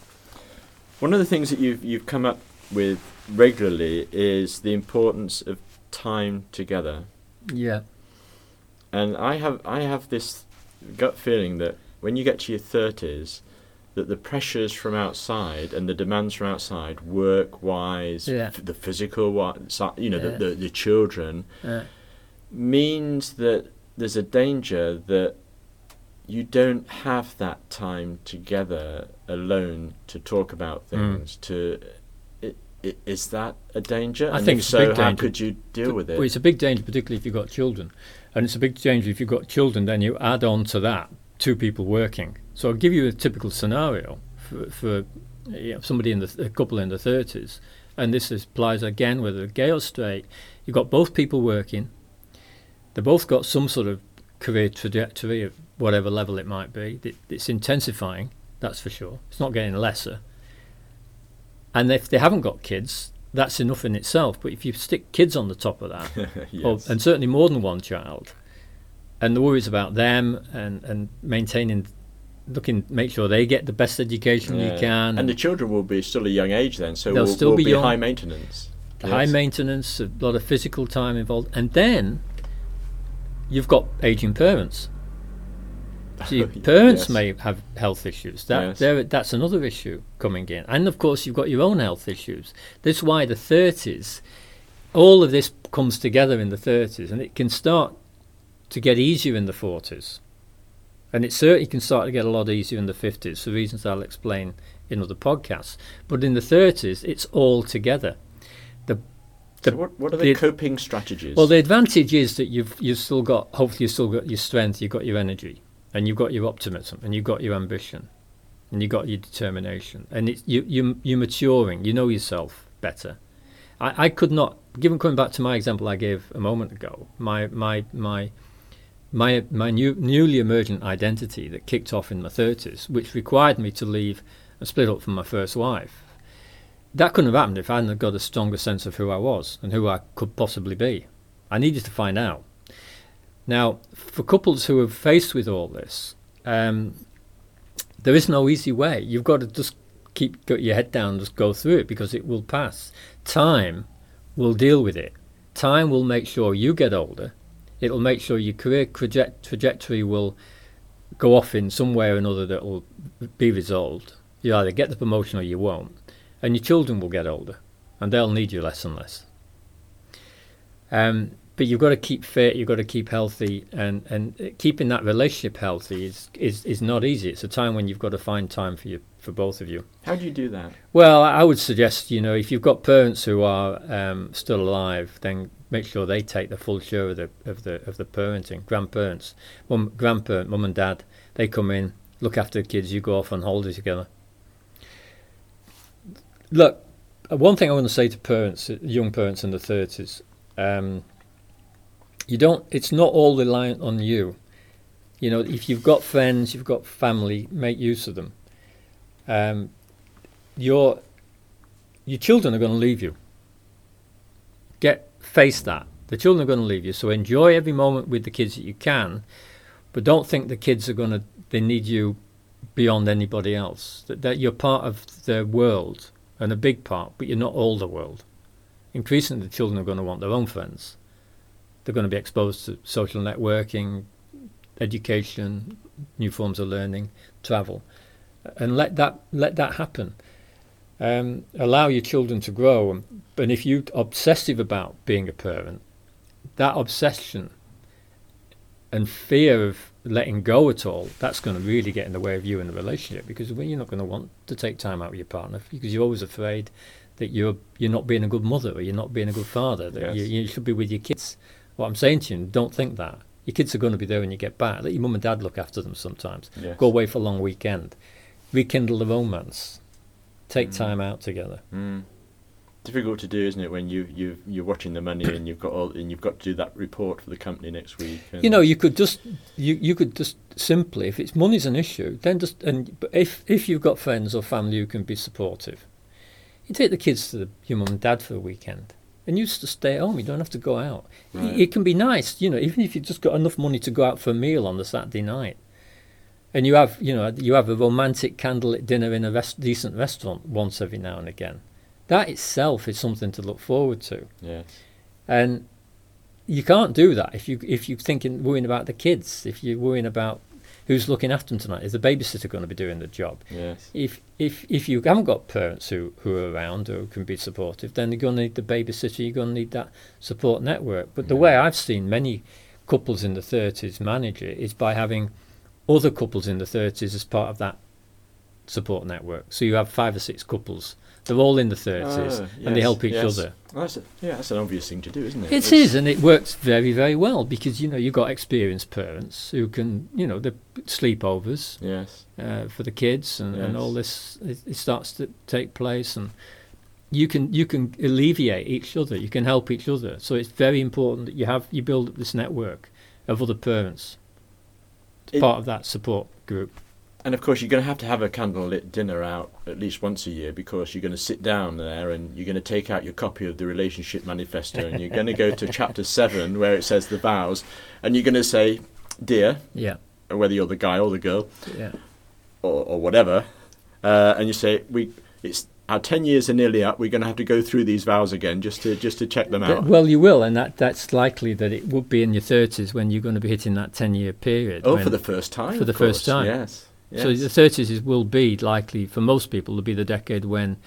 one of the things that you've you've come up with regularly is the importance of time together.
Yeah.
And I have I have this gut feeling that when you get to your thirties, that the pressures from outside and the demands from outside, work-wise,
Yeah.
f- the physical, wi- si- you know,
Yeah.
the, the the children,
Uh,
means that there's a danger that you don't have that time together alone to talk about things. To i- i- is that a danger?
I
And
think
if
it's a
so,
big
how
danger.
could you deal with it?
Well, it's a big danger, particularly if you've got children. And it's a big danger if you've got children, then you add on to that two people working. So I'll give you a typical scenario for, for you know, somebody in the a couple in the thirties. And this is, applies again whether gay or straight. You've got both people working. They both got some sort of career trajectory at whatever level it might be. It, it's intensifying, that's for sure. It's not getting lesser. And if they haven't got kids, that's enough in itself. But if you stick kids on the top of that, or,
Yes.
and certainly more than one child, and the worries about them and, and maintaining, looking, make sure they get the best education
Yeah.
you can.
And the children will be still a young age then, so
They'll
will,
still
will
be
be
young.
high maintenance.
high
Yes.
maintenance, a lot of physical time involved, and then you've got aging parents. So your parents
Yes.
may have health issues. That
Yes.
there, that's another issue coming in, and of course you've got your own health issues. That's why the thirties, all of this comes together in the thirties, and it can start to get easier in the forties, and it certainly can start to get a lot easier in the fifties for reasons I'll explain in other podcasts. But in the thirties, it's all together. The
So what, what are the,
the-
coping strategies?
Well, the advantage is that you've you've still got, hopefully you've still got your strength, you've got your energy, and you've got your optimism, and you've got your ambition. and you got your determination, and it's you you you're maturing. You know yourself better. I, I could not, given coming back to my example I gave a moment ago, my my my my my new, newly emergent identity that kicked off in my thirties, which required me to leave and split up from my first wife. That couldn't have happened if I hadn't got a stronger sense of who I was and who I could possibly be. I needed to find out. Now, for couples who are faced with all this, um, there is no easy way. You've got to just keep got your head down and just go through it, because it will pass. Time will deal with it. Time will make sure you get older. It'll make sure your career traje- trajectory will go off in some way or another that will be resolved. You either get the promotion or you won't. And your children will get older, and they'll need you less and less. Um, but you've got to keep fit, you've got to keep healthy, and, and keeping that relationship healthy is, is, is not easy. It's a time when you've got to find time for you, for both of you.
How do you do that?
Well, I would suggest, you know, if you've got parents who are um, still alive, then make sure they take the full share of the of the of the parenting. Grandparents, mum, grandparent, mum and dad, they come in, look after the kids. You go off on holiday together. Look, one thing I want to say to parents, young parents in the thirties, um, you don't. It's not all reliant on you. You know, if you've got friends, you've got family, make use of them. Um, your your children are going to leave you. Get face that the children are going to leave you. So enjoy every moment with the kids that you can, but don't think the kids are going to. They need you beyond anybody else. That, that you're part of their world. And a big part, but you're not all the world. Increasingly, the children are going to want their own friends. They're going to be exposed to social networking, education, new forms of learning, travel, and let that let that happen. Um, allow your children to grow, and, and if you're obsessive about being a parent, that obsession and fear of letting go at all, that's going to really get in the way of you in the relationship, because well, you're not going to want to take time out with your partner because you're always afraid that you're you're not being a good mother or you're not being a good father, that
yes.
you, you should be with your kids. What I'm saying to you, don't think that. Your kids are going to be there when you get back. Let your mum and dad look after them sometimes.
Yes.
Go away for a long weekend. Rekindle the romance. Take
Mm.
time out together.
Mm. Difficult to do, isn't it, when you you you're watching the money and you've got all and you've got to do that report for the company next week. And
You know, you could just you, you could just simply, if it's money's an issue, then just and but if if you've got friends or family who can be supportive, you take the kids to the, your mum and dad for a weekend, and you just stay at home. You don't have to go out.
Right.
It, it can be nice, you know, even if you've just got enough money to go out for a meal on the Saturday night, and you have you know you have a romantic candlelit dinner in a rest, decent restaurant once every now and again. That itself is something to look forward to.
Yes.
And you can't do that if you if you're thinking worrying about the kids, if you're worrying about who's looking after them tonight. Is the babysitter going to be doing the job?
Yes.
If if if you haven't got parents who, who are around or can be supportive, then you're going to need the babysitter. You're going to need that support network. But the
Yeah.
way I've seen many couples in the thirties manage it is by having other couples in the thirties as part of that support network. So you have five or six couples. They're all in the thirties,
Oh,
and they
yes,
help each
yes.
other.
Well, that's a, yeah, that's an obvious thing to do, isn't it?
It
It's-
is, and it works very, very well because you know you've got experienced parents who can, you know, the sleepovers
Yes.
uh, for the kids, and, and
Yes.
all this. It, it starts to take place, and you can you can alleviate each other. You can help each other. So it's very important that you have you build up this network of other parents. It's
It-
part of that support group.
And of course, you're going to have to have a candlelit dinner out at least once a year, because you're going to sit down there and you're going to take out your copy of the Relationship Manifesto and you're going to go to chapter seven where it says the vows, and you're going to say, "Dear,"
Yeah,
whether you're the guy or the girl
yeah,
or, or whatever, uh, and you say, "We, it's our ten years are nearly up. We're going to have to go through these vows again just to just to check them
Th-
out."
well, you will, and that that's likely that it would be in your thirties when you're going to be hitting that ten-year period.
Oh,
when-
for the first time.
for the
of
first
course.
time.
Yes. Yes.
So the thirties is, will be likely for most people to be the decade when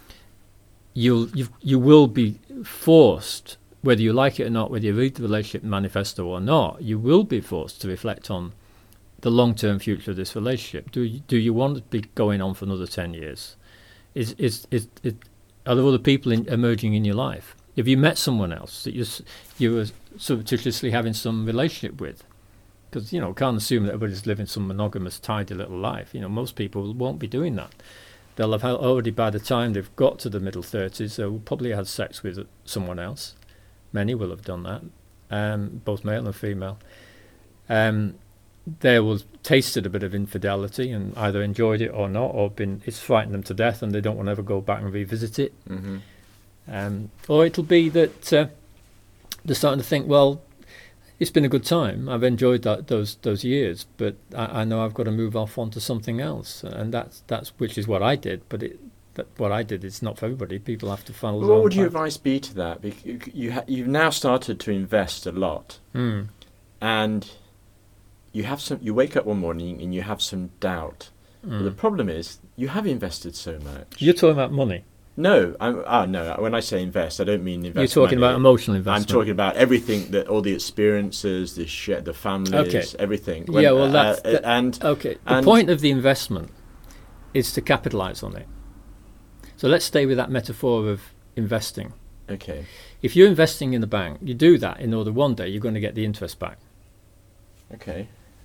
you'll you you will be forced, whether you like it or not, whether you read the Relationship Manifesto or not, you will be forced to reflect on the long-term future of this relationship. Do you, do you want to be going on for another ten years? Is is is, is are there other people in, emerging in your life? Have you met someone else that you you were surreptitiously having some relationship with? because, you know, can't assume that everybody's living some monogamous, tidy little life. You know, most people won't be doing that. They'll have already, by the time they've got to the middle thirties, they'll probably had sex with someone else. Many will have done that, um, both male and female. Um, they will have tasted a bit of infidelity and either enjoyed it or not, or been it's frightened them to death and they don't want to ever go back and revisit it.
Mm-hmm.
Um, or it'll be that uh, they're starting to think, well, it's been a good time. I've enjoyed that those those years, but I, I know I've got to move off onto something else, and that's that's which is what I did. But it, that, what I did is not for everybody. People have to follow.
Well, what would your advice be to that? Because you ha- you've now started to invest a lot,
mm.
and you have some. You wake up one morning and you have some doubt.
Mm.
But the problem is you have invested so much.
You're talking about money.
No, I'm, ah, no. When I say invest, I don't mean invest.
You're talking
money.
about emotional investment.
I'm talking about everything that all the experiences, the shit, the families,
okay.
everything. When,
yeah, well, that's
uh,
that,
and
okay. The
and
point of the investment is to capitalise on it. So let's stay with that metaphor of investing.
Okay.
If you're investing in the bank, you do that in order one day you're going to get the interest back.
Okay.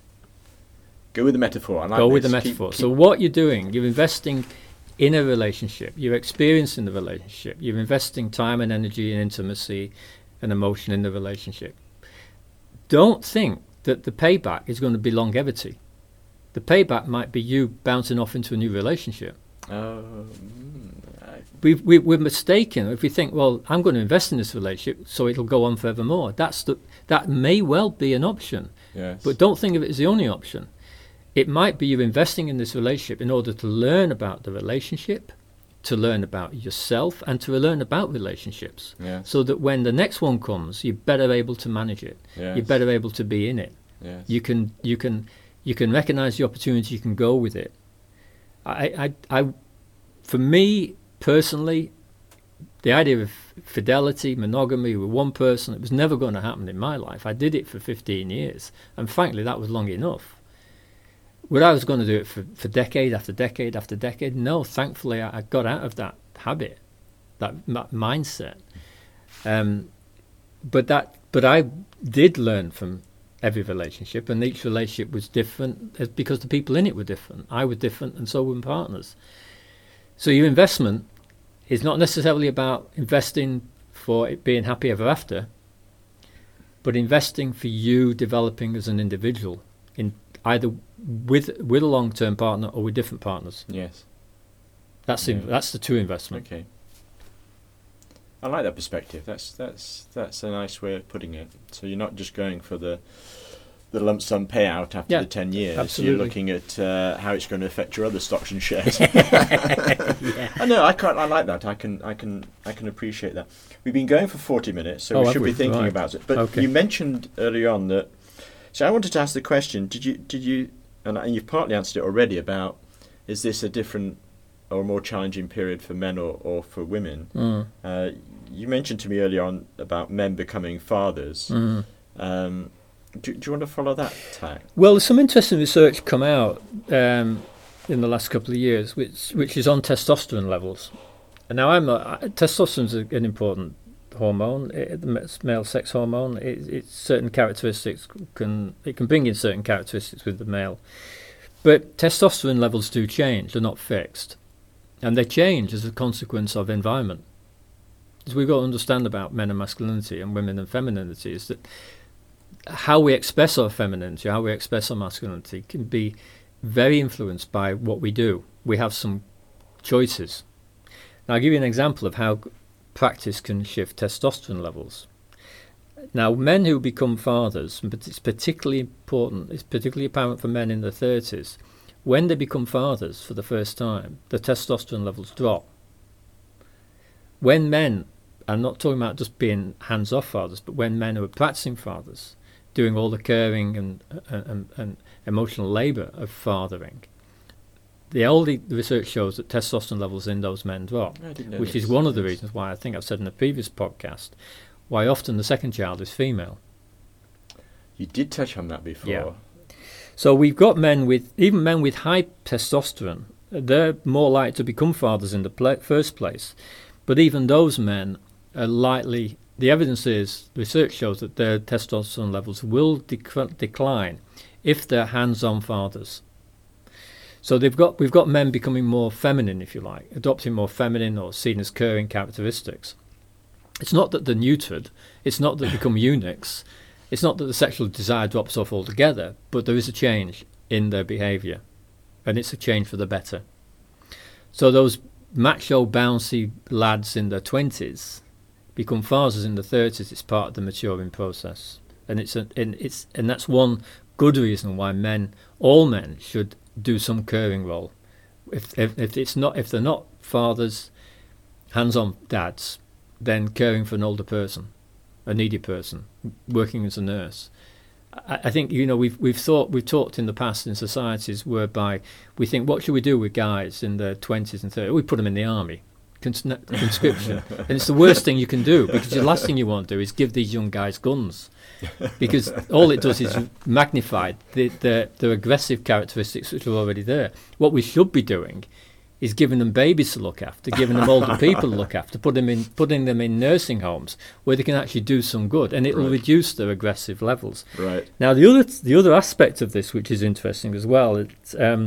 Go with the metaphor. I like
Go
this.
with the
Keep-
metaphor.
keep-
So what you're doing, you're investing in a relationship, you're experiencing the relationship, you're investing time and energy and intimacy and emotion in the relationship. Don't think that the payback is going to be longevity. The payback might be you bouncing off into a new relationship.
Oh, mm, I-
We, we, we're mistaken if we think, well, I'm going to invest in this relationship so it'll go on forevermore. That's the, that may well be an option,
yes.
but don't think of it as the only option. It might be you're investing in this relationship in order to learn about the relationship, to learn about yourself, and to learn about relationships.
Yes.
So that when the next one comes, you're better able to manage it.
Yes.
You're better able to be in it.
Yes.
You can you can you can recognise the opportunity. You can go with it. I I, I for me personally, the idea of fidelity, monogamy with one person, it was never going to happen in my life. I did it for fifteen years, and frankly, that was long enough. Would I was going to do it for, for decade after decade after decade? No, thankfully I, I got out of that habit, that, that mindset. Um, but that, but I did learn from every relationship, and each relationship was different uh, because the people in it were different. I was different, and so were my partners. So your investment is not necessarily about investing for it being happy ever after, but investing for you developing as an individual in either with with a long-term partner or with different partners.
Yes.
That's
Yeah.
in, that's the true investment.
Okay. I like that perspective. That's that's that's a nice way of putting it. So you're not just going for the the lump sum payout after
Yeah,
the ten years.
absolutely.
You're looking at uh, how it's going to affect your other stocks and shares.
Yeah.
I know. I quite I like that. I can I can I can appreciate that. We've been going for forty minutes, so
Oh,
we
have
should
we?
be thinking
Right.
about it. But
Okay.
you mentioned earlier on that. So I wanted to ask the question: Did you did you and and you've partly answered it already about is this a different or more challenging period for men or, or for women?
Mm.
Uh, you mentioned to me earlier on about men becoming fathers.
Mm.
Um, do, do you want to follow that tack?
Well, there's some interesting research come out um, in the last couple of years, which which is on testosterone levels. And now, I'm not, testosterone is an important hormone, it, the male sex hormone. It, it's certain characteristics can it can bring in certain characteristics with the male, but testosterone levels do change; they're not fixed, and they change as a consequence of environment. As we've got to understand about men and masculinity and women and femininity is that how we express our femininity, how we express our masculinity can be very influenced by what we do. We have some choices. Now, I'll give you an example of how practice can shift testosterone levels. Now, men who become fathers, but it's particularly important, it's particularly apparent for men in their thirties, when they become fathers for the first time, the testosterone levels drop. When men, I'm not talking about just being hands-off fathers, but when men who are practicing fathers, doing all the caring and, and, and emotional labour of fathering, the only the research shows that testosterone levels in those men drop,
I didn't know
which
this.
is one of the
Yes.
reasons why I think I've said in a previous podcast why often the second child is female.
You did touch on that before.
Yeah. So we've got men with, even men with high testosterone, they're more likely to become fathers in the pla- first place. But even those men are likely the evidence is, research shows that their testosterone levels will dec- decline if they're hands-on fathers. So they've got we've got men becoming more feminine, if you like, adopting more feminine or seen as caring characteristics. It's not that they're neutered, it's not that they become eunuchs, it's not that the sexual desire drops off altogether, but there is a change in their behaviour, and it's a change for the better. So those macho, bouncy lads in their twenties become fathers in the thirties. It's part of the maturing process, and it's a, and it's and that's one good reason why men, all men, should do some caring role. If if, if it's not if they're not fathers, hands-on dads, then caring for an older person, a needy person, working as a nurse. I, I think you know we've we've thought we've talked in the past in societies whereby we think, what should we do with guys in their twenties and thirties? We put them in the army. Conscription, and it's the worst thing you can do, because the last thing you want to do is give these young guys guns, because all it does is magnify the, the, the aggressive characteristics which are already there. What we should be doing is giving them babies to look after, giving them older people to look after, put them in, putting them in nursing homes where they can actually do some good, and it will
right.
reduce their aggressive levels.
Right.
Now, the other the other aspect of this, which is interesting as well, it's um,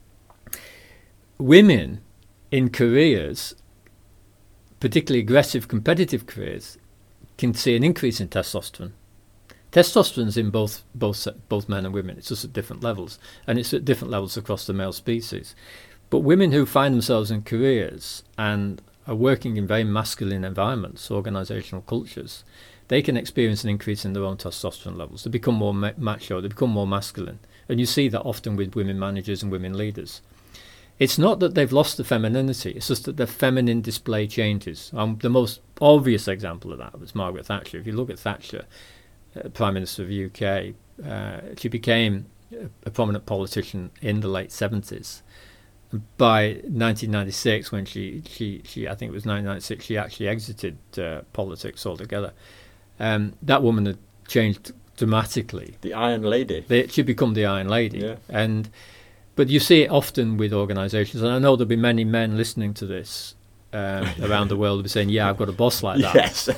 women in careers, particularly aggressive competitive careers, can see an increase in testosterone. Testosterone is in both both both men and women. It's just at different levels, and it's at different levels across the male species. But women who find themselves in careers and are working in very masculine environments, organisational cultures, they can experience an increase in their own testosterone levels. They become more ma- macho, they become more masculine. And you see that often with women managers and women leaders. It's not that they've lost the femininity, it's just that their feminine display changes. Um, the most obvious example of that was Margaret Thatcher. If you look at Thatcher, uh, Prime Minister of the U K, uh, she became a, a prominent politician in the late seventies. By nineteen ninety-six, when she, she, she I think it was nineteen ninety-six, she actually exited uh, politics altogether. Um, that woman had changed dramatically.
The Iron Lady.
They, she'd become the Iron Lady.
Yeah.
And But you see it often with organisations, and I know there'll be many men listening to this um, around the world who be saying, yeah, I've got a boss like that.
Yes.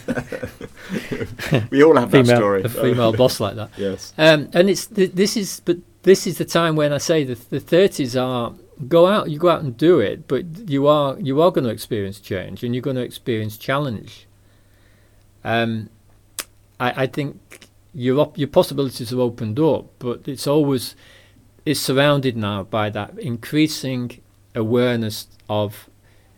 We all have
female,
that story.
A female boss like that.
Yes.
Um, and it's th- this is but this is the time when I say that the thirties are, go out, you go out and do it, but you are you are going to experience change, and you're going to experience challenge. Um, I, I think your op- your possibilities are opened up, but it's always is surrounded now by that increasing awareness of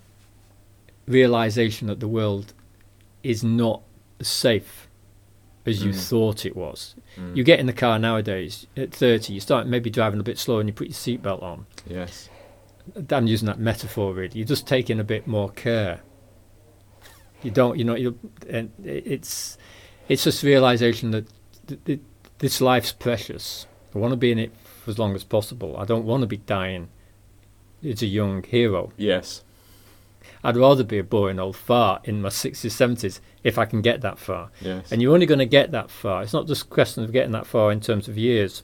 realization that the world is not as safe as you
Mm.
thought it was.
Mm.
You get in the car nowadays at thirty, you start maybe driving a bit slow and you put your seatbelt on.
Yes.
I'm using that metaphor really. You're just taking a bit more care. You don't, you know, you and it's it's just realization that th- th- this life's precious. I want to be in it for as long as possible. I don't want to be dying as a young hero.
Yes.
I'd rather be a boring old fart in my sixties, seventies if I can get that far.
Yes.
And you're only going to get that far. It's not just a question of getting that far in terms of years.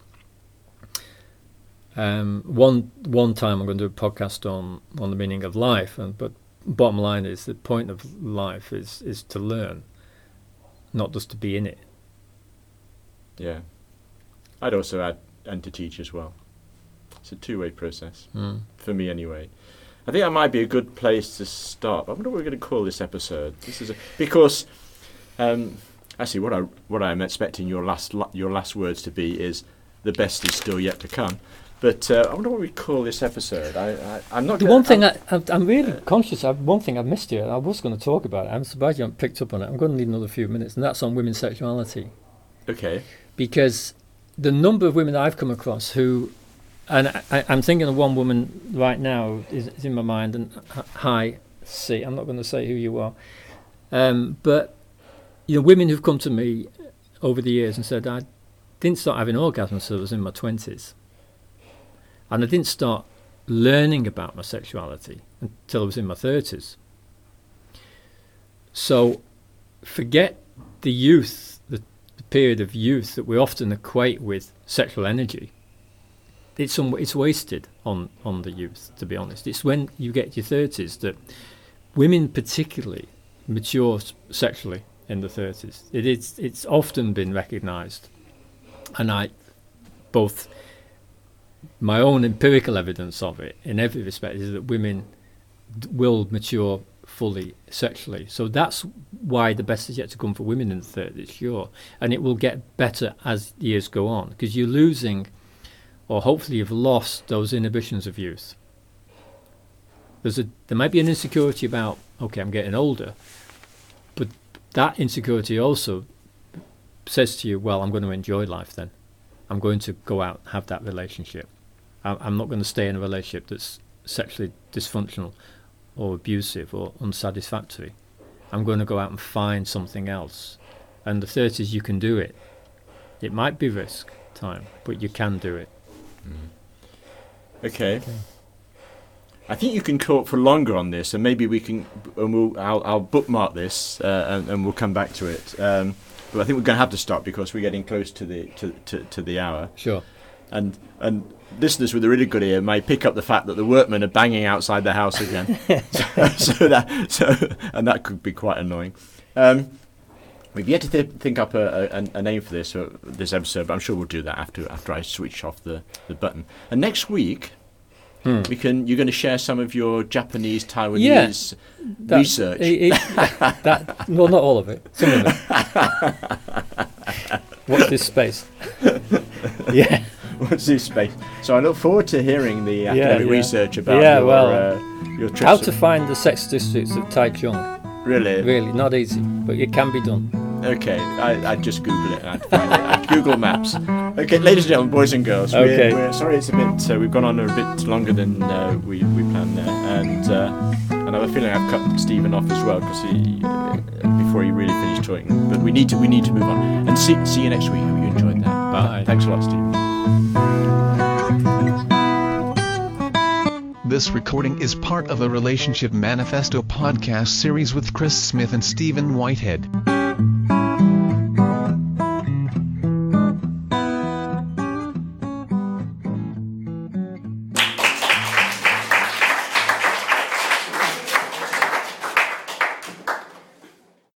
Um, one one time I'm going to do a podcast on, on the meaning of life, and but bottom line is the point of life is, is to learn, not just to be in it.
Yeah. I'd also add and to teach as well. It's a two-way process,
Mm.
for me anyway. I think that might be a good place to start. I wonder what we're going to call this episode. This is a, because um, actually, what I what I'm expecting your last your last words to be is the best is still yet to come. But uh, I wonder what we call this episode. I, I I'm not.
The
gonna,
one thing
I'm,
I, I'm, I'm really uh, conscious of, one thing I've missed here, I was going to talk about it. I'm surprised you haven't picked up on it. I'm going to need another few minutes, and that's on women's sexuality.
Okay.
Because the number of women I've come across who, and I, I'm thinking of one woman right now is, is in my mind, and h- hi, C, I'm not going to say who you are, um, but you know, women who've come to me over the years and said, I didn't start having orgasms until I was in my twenties, and I didn't start learning about my sexuality until I was in my thirties. So forget the youth, the period of youth that we often equate with sexual energy. It's un- it's wasted on, on the youth, to be honest. It's when you get to your thirties that women particularly mature s- sexually in the thirties. It is, it's often been recognised, and I, both my own empirical evidence of it in every respect is that women d- will mature fully sexually. So that's why the best is yet to come for women in the thirties, sure. And it will get better as years go on, because you're losing, or hopefully you've lost, those inhibitions of youth. There's a, there might be an insecurity about, okay, I'm getting older, but that insecurity also says to you, well, I'm going to enjoy life then. I'm going to go out and have that relationship. I, I'm not going to stay in a relationship that's sexually dysfunctional or abusive or unsatisfactory. I'm going to go out and find something else. And the thirties, you can do it. It might be risk time, but you can do it.
Mm. Okay. okay. I think you can talk for longer on this, and maybe we can. And we'll, I'll, I'll bookmark this, uh, and, and we'll come back to it. Um, but I think we're going to have to stop because we're getting close to the to, to, to the hour.
Sure.
And and listeners with a really good ear may pick up the fact that the workmen are banging outside the house again. so, so that so and that could be quite annoying. Um, we've yet to th- think up a, a, a name for this uh, this episode, but I'm sure we'll do that after after I switch off the, the button. And next week. Hmm. We can. You're going to share some of your Japanese Taiwanese
yeah, that,
research.
It, it, that, well, not all of it. Some of it. Watch this space. yeah.
Watch this space. So I look forward to hearing the academic
yeah, yeah.
research about
yeah,
your,
well,
uh, your trips.
How to find the sex statistics of Taichung.
Really?
Really, not easy, but it can be done.
Okay, I, I'd just Google it and I'd find it. I'd Google Maps. Okay, ladies and gentlemen, boys and girls,
okay.
we're, we're sorry it's a bit, uh, we've gone on a bit longer than uh, we, we planned there. And, uh, and I have a feeling I've cut Stephen off as well because he, uh, before he really finished talking. But we need to we need to move on. And see, see you next week. Hope you enjoyed that.
Bye.
Thanks a lot, Stephen.
This recording is part of a Relationship Manifesto podcast series with Chris Smith and Stephen Whitehead.